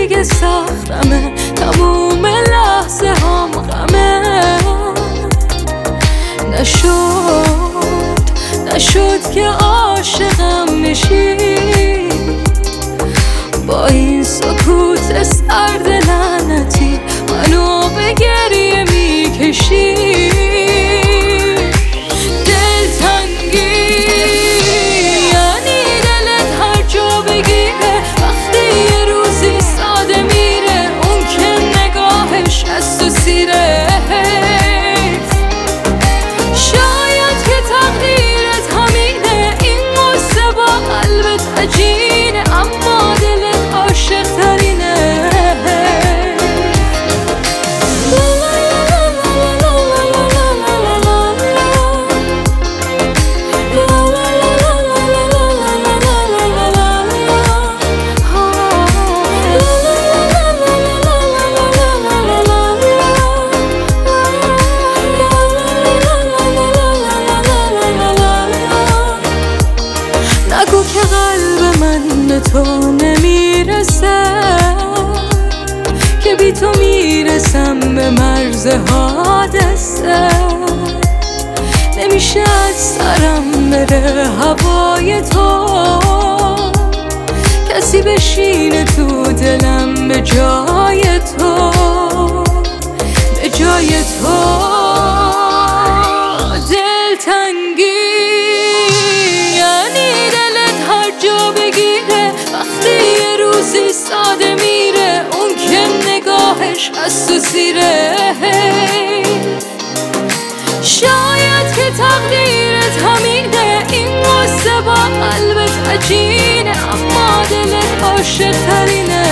دیگه سختمه، تموم لحظه هم غمه. نشد که عاشقم بشی، با این سکوت سرد لعنتی منو به گریه میکشی. دلتنگی یعنی دلت هر جا بگیره، وقتی یه روزی ساده میره اون که نگاهش از تو سیره. شاید که تقدیرت همینه، این قصه با قلبت عجینه، اما دلت عاشق ترینه. نگو که قلب من به تو نمیرسه، که بی تو میرسم به مرز حادثه. نمیشه از سرم بره هوای تو، کسی بشینه تو دلم به جای تو، به جای تو. دلتنگی یعنی دلت هر جا بگیره، وقتی یه روزی ساده میره اون که نگاهش از تو سیره. شاید که تقدیرت همینه، این قصه با قلبت عجینه، اما دلت عاشق ترینه.